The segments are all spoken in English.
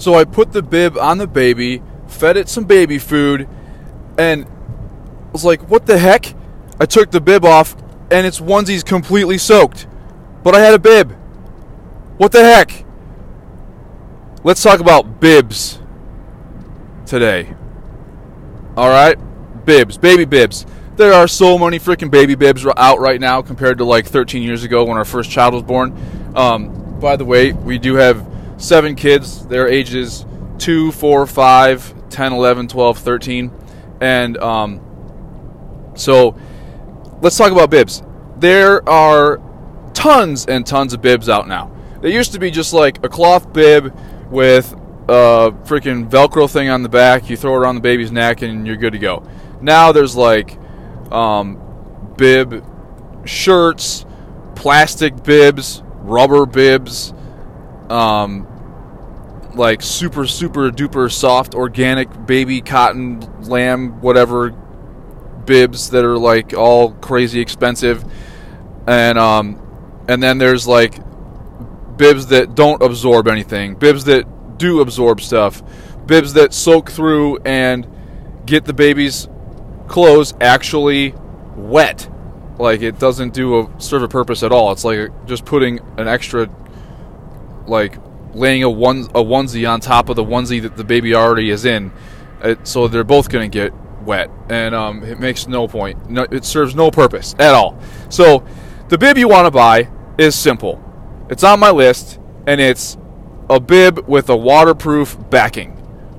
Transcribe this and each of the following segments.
So I put the bib on the baby, fed it some baby food, and was like, what the heck? I took the bib off, and its onesie's completely soaked. But I had a bib. What the heck? Let's talk about bibs today. Alright? Bibs. Baby bibs. There are so many freaking baby bibs out right now compared to like 13 years ago when our first child was born. By the way, we do have 7 kids. Their ages 2, 4, 5, 10, 11, 12, 13. And so let's talk about bibs. There are tons and tons of bibs out now. They used to be just like a cloth bib with a freaking Velcro thing on the back. You throw it around the baby's neck and you're good to go. Now there's like bib shirts, plastic bibs, rubber bibs, like super duper soft organic baby cotton lamb whatever bibs that are like all crazy expensive, and then there's like bibs that don't absorb anything, bibs that do absorb stuff, bibs that soak through and get the baby's clothes actually wet. Like it doesn't serve a purpose at all. It's like just putting an extra, like laying a onesie on top of the onesie that the baby already is in, so they're both going to get wet, and it makes no point. No, it serves no purpose at all. So the bib you want to buy is simple. It's on my list, and it's a bib with a waterproof backing.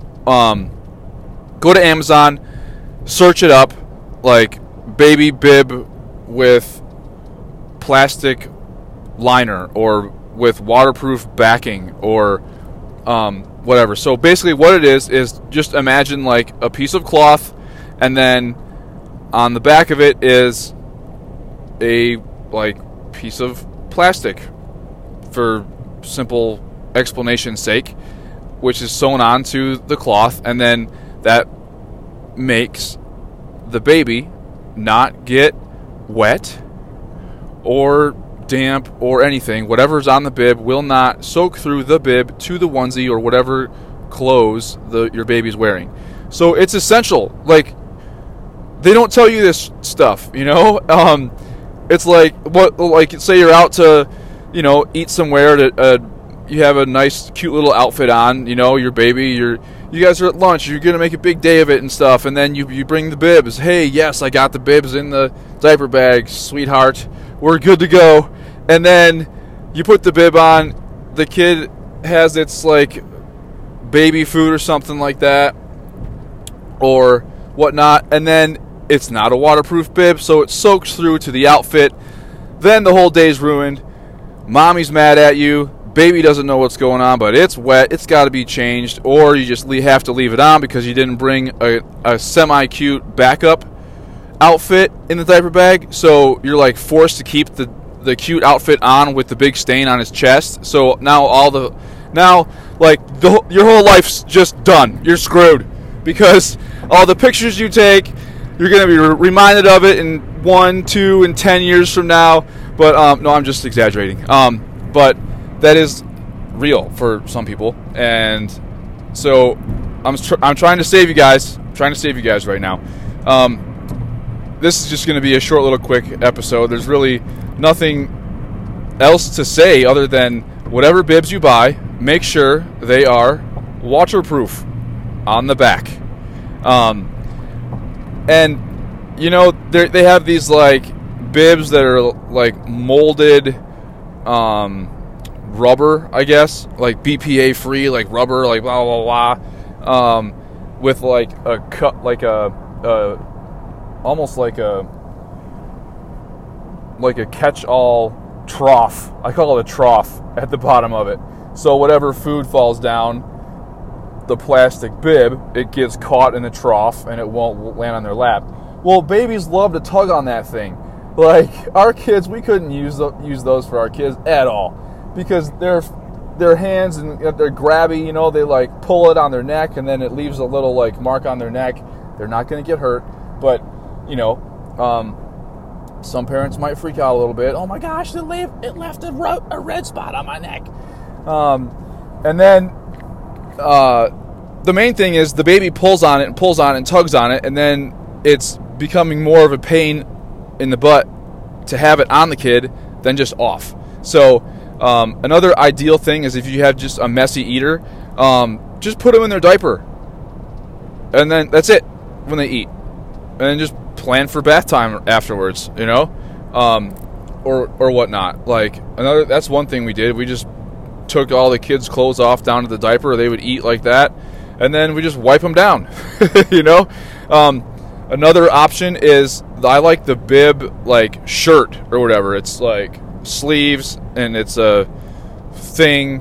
Go to Amazon, search it up, like baby bib with plastic liner or with waterproof backing or whatever. So basically what it is just imagine like a piece of cloth, and then on the back of it is a like piece of plastic, for simple explanation's sake, which is sewn onto the cloth, and then that makes the baby not get wet or damp or anything. Whatever's on the bib will not soak through the bib to the onesie or whatever clothes your baby's wearing. So it's essential. Like, they don't tell you this stuff, you know? It's like, say you're out to, eat somewhere that you have a nice, cute little outfit on, your baby, you guys are at lunch, you're going to make a big day of it and stuff, and then you bring the bibs. Hey, yes, I got the bibs in the diaper bag, sweetheart. We're good to go. And then you put the bib on, the kid has its, like, baby food or something like that, or whatnot, and then it's not a waterproof bib, so it soaks through to the outfit. Then the whole day's ruined. Mommy's mad at you. Baby doesn't know what's going on, but it's wet. It's got to be changed, or you just have to leave it on because you didn't bring a semi-cute backup outfit in the diaper bag. So you're like forced to keep the cute outfit on with the big stain on his chest. So now your whole life's just done. You're screwed because all the pictures you take, you're going to be reminded of it in 1, 2, and 10 years from now. But no, I'm just exaggerating. But that is real for some people, and so I'm trying to save you guys. I'm trying to save you guys right now. This is just going to be a short little quick episode. There's really nothing else to say other than whatever bibs you buy, make sure they are waterproof on the back. And they have these like bibs that are like molded rubber, I guess, like BPA free, like rubber, like blah blah blah, with like a cut, like almost like a catch-all trough. I call it a trough at the bottom of it. So whatever food falls down the plastic bib, it gets caught in the trough and it won't land on their lap. Well, babies love to tug on that thing. Like our kids, we couldn't use those for our kids at all. Because their hands and they're grabby, they like pull it on their neck and then it leaves a little like mark on their neck. They're not going to get hurt, but some parents might freak out a little bit. Oh my gosh, it left a red spot on my neck. And then the main thing is the baby pulls on it and pulls on it and tugs on it, and then it's becoming more of a pain in the butt to have it on the kid than just off. So another ideal thing is if you have just a messy eater, just put them in their diaper, and then that's it when they eat, and then just plan for bath time afterwards, or whatnot. Like that's one thing we did. We just took all the kids' clothes off down to the diaper. They would eat like that, and then we just wipe them down. Another option is I like the bib like shirt or whatever. It's like sleeves and it's a thing.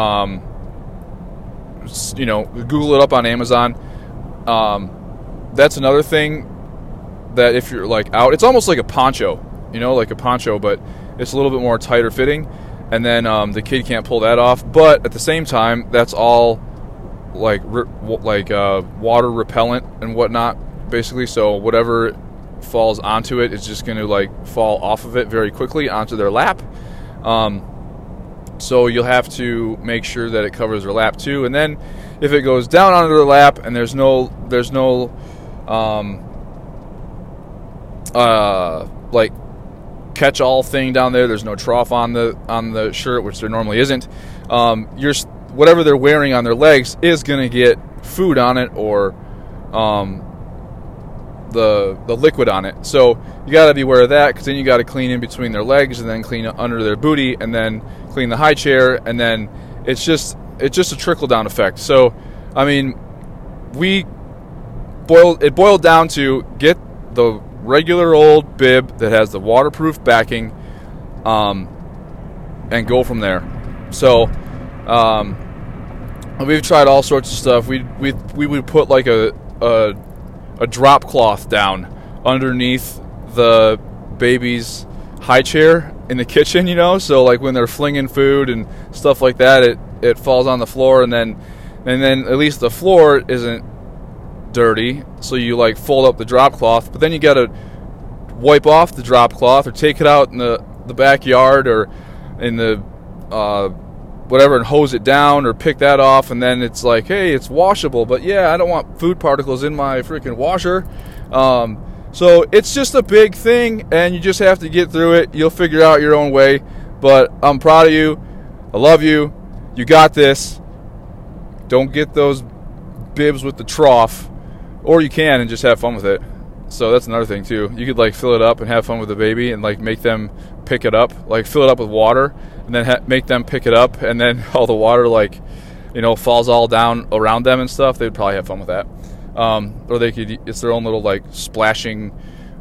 Google it up on Amazon. That's another thing that if you're like out, it's almost like a poncho, like a poncho, but it's a little bit more tighter fitting. And then the kid can't pull that off. But at the same time, that's all like water repellent and whatnot, basically. So whatever falls onto it is just going to like fall off of it very quickly onto their lap. So you'll have to make sure that it covers their lap too. And then if it goes down onto their lap and there's no like catch-all thing down there's no trough on the shirt, which there normally isn't. Whatever they're wearing on their legs is going to get food on it or the liquid on it. So you got to be aware of that, because then you got to clean in between their legs and then clean under their booty and then clean the high chair, and then it's just a trickle-down effect. So I mean, it boiled down to get the regular old bib that has the waterproof backing, and go from there. So we've tried all sorts of stuff. We would put like a drop cloth down underneath the baby's high chair in the kitchen, so like when they're flinging food and stuff like that, it falls on the floor, and then at least the floor isn't dirty, so you like fold up the drop cloth, but then you gotta wipe off the drop cloth or take it out in the backyard or in the whatever and hose it down or pick that off, and then it's like, hey, it's washable, but yeah, I don't want food particles in my freaking washer. So it's just a big thing, and you just have to get through it. You'll figure out your own way, but I'm proud of you. I love you. You got this. Don't get those bibs with the trough, or you can and just have fun with it. So that's another thing too. You could like fill it up and have fun with the baby and like make them pick it up, like fill it up with water and then make them pick it up, and then all the water like falls all down around them and stuff. They'd probably have fun with that. Or they could, it's their own little like splashing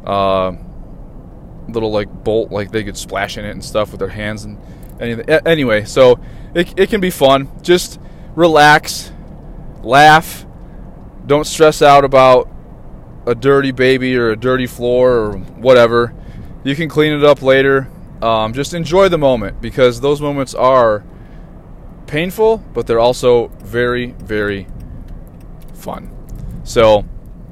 little like bolt, like they could splash in it and stuff with their hands and anything. Anyway, so it can be fun. Just relax, laugh, don't stress out about a dirty baby or a dirty floor or whatever. You can clean it up later. Just enjoy the moment, because those moments are painful, but they're also very, very fun. So,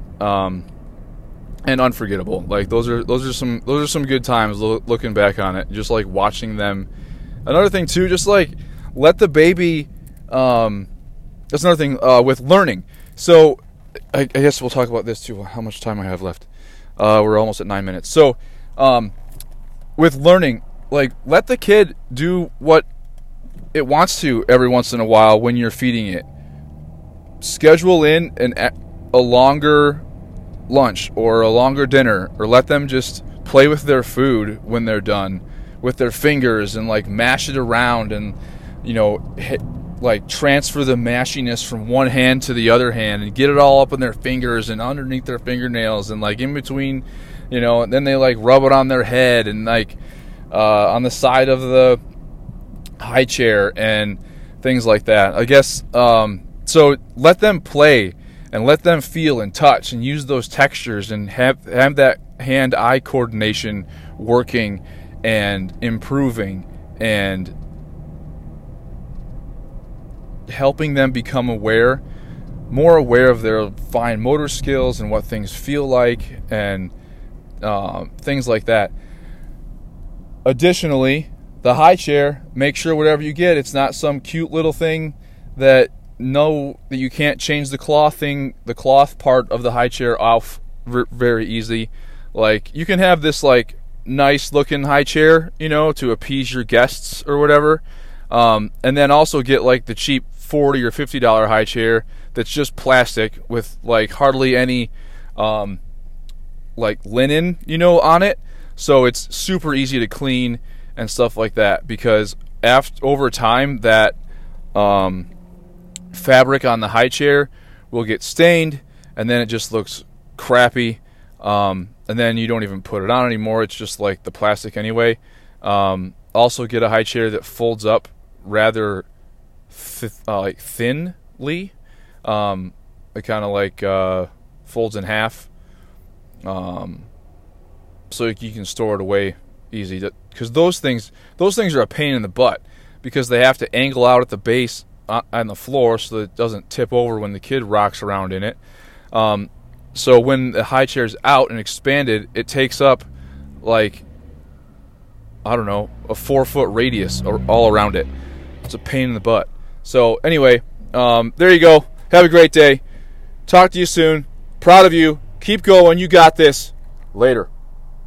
and unforgettable. Like those are some good times looking back on it. Just like watching them. Another thing too, just like let the baby. That's another thing with learning. So I guess we'll talk about this too. How much time I have left? We're almost at 9 minutes. So with learning, like let the kid do what it wants to every once in a while when you're feeding it. Schedule in a longer lunch or a longer dinner, or let them just play with their food when they're done with their fingers and like mash it around and like transfer the mashiness from one hand to the other hand and get it all up in their fingers and underneath their fingernails and like in between, and then they like rub it on their head and like on the side of the high chair and things like that. I guess so let them play and let them feel and touch and use those textures and have that hand-eye coordination working and improving and helping them become more aware of their fine motor skills and what things feel like and things like that. Additionally, the high chair, make sure whatever you get, it's not some cute little thing that know that you can't change the cloth part of the high chair off very easy. Like, you can have this like nice looking high chair, to appease your guests or whatever, and then also get like the cheap $40 or $50 high chair that's just plastic with like hardly any like linen, on it, so it's super easy to clean and stuff like that, because over time that fabric on the high chair will get stained, and then it just looks crappy, and then you don't even put it on anymore. It's just like the plastic anyway. Also get a high chair that folds up rather like thinly. It kind of like folds in half, so you can store it away easy, because those things are a pain in the butt, because they have to angle out at the base on the floor so that it doesn't tip over when the kid rocks around in it. So when the high chair is out and expanded, it takes up like, I don't know, a 4-foot radius all around it. It's a pain in the butt. So anyway, there you go. Have a great day. Talk to you soon. Proud of you. Keep going. You got this. Later.